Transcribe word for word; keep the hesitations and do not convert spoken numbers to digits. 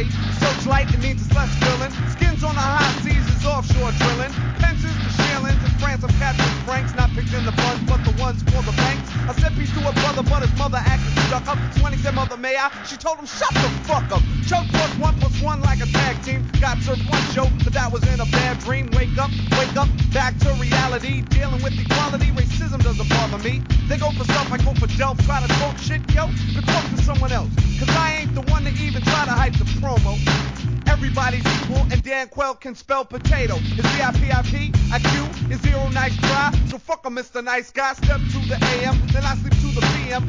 way. So light, it means it's less filling. Skins on the high seas is offshore drilling. Pensions to shillings in France, I'm catching franks. Not picking the buns, but the ones for the banks. I said peace to her brother, but his mother acted stuck up. So when he said, mother, may I? She told him, shut the fuck up. Choke plus one plus one like a tag team. Got served one show, but that was in a bad dream. Wake up, wake up, back to reality. Dealing with equality, racism doesn't bother me. They go for stuff, I go for Delph. Try to talk shit, yo, go talk to someone else. Cause I ain't the one to even try to hype the promo. Everybody's equal, and Dan Quayle can spell potato. His V I P I P, I Q is zero nice try. So fuck a Mister Nice Guy, step to the A M, then I sleep to the P M.